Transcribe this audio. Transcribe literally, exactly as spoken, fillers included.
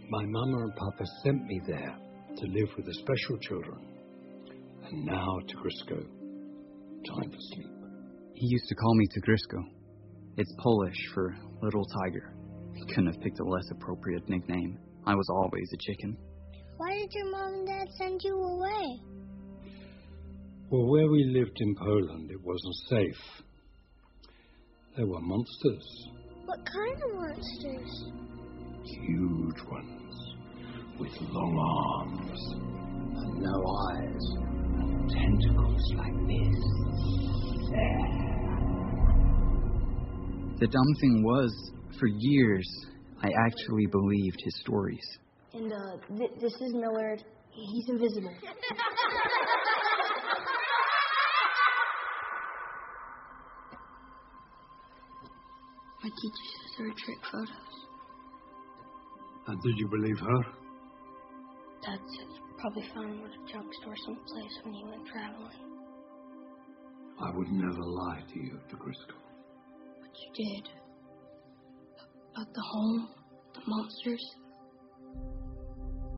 My mama and papa sent me there to live with the special children. And now to Grisco. Time for sleep. He used to call me Tigrisko. It's Polish for little tiger. He couldn't have picked a less appropriate nickname. I was always a chicken. Why did your mom and dad send you away? Well, where we lived in Poland, it wasn't safe. There were monsters. What kind of monsters? Huge ones, with long arms and no eyes, and tentacles like this. The dumb thing was, for years, I actually believed his stories. And, uh, th- this is Millard. He's invisible. My teacher says there are trick photos. And did you believe her? Dad said he probably found them at a junk store someplace when he went traveling. I would never lie to you, Tigrisko. But you did. About the home, the monsters.